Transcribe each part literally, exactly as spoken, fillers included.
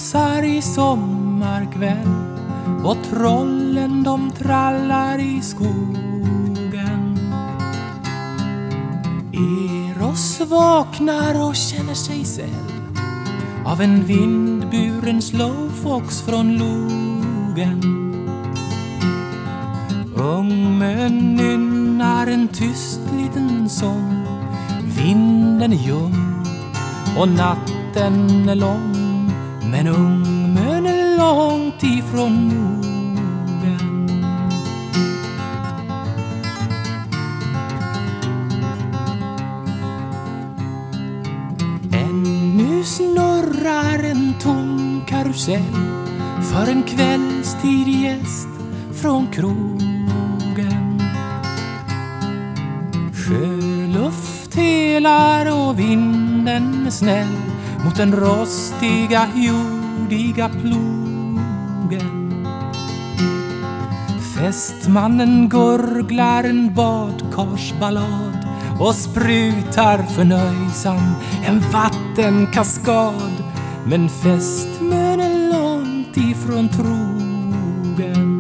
dansar i sommarkväll och trollen de trallar i skogen. Eros vaknar och känner sig säll av en vindburen slowfox från logen. Ungmön nynnar en tyst liten sång. Vinden är ljum och natten är lång, men ungmön är långt ifrån mogen. Ännu snurrar en tom karusell för en kvällstidig gäst från krogen. Sjöluft helar och vinden är snäll mot den rostiga, jordiga plogen. Festmannen gurglar en badkarsballad och sprutar förnöjsam en vattenkaskad, men festmön är långt ifrån trogen.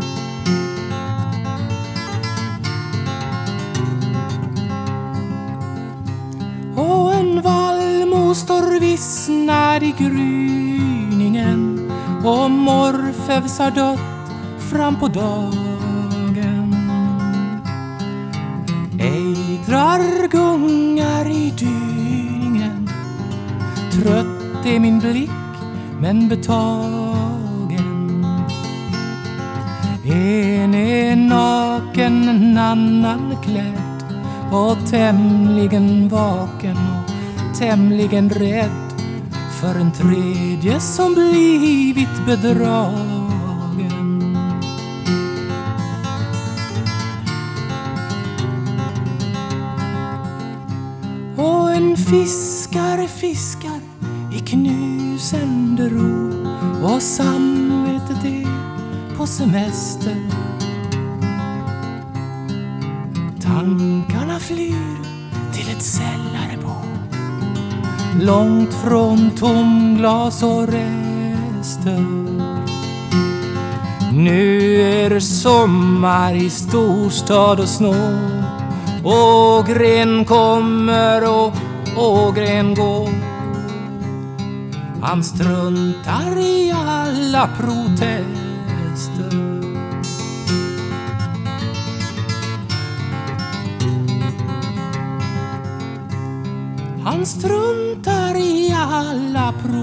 Och en vallmoster vissnar i gryningen och Morfeus har dött fram på dagen. Ejdrar gungar i dyningen, trött är min blick men betagen. En är naken, en annan klädd och tämligen vaken och tämligen rädd för en tredje som blivit bedragen. Och en fiskare fiskar i knusende ro och samvetet är på semester. Tankarna flyr till ett sällarbo långt från tomglas och rester. Nu är det sommar i storstad och snå. Ågren kommer och Ågren går. Han struntar i alla protester. Han struntar i alla protester.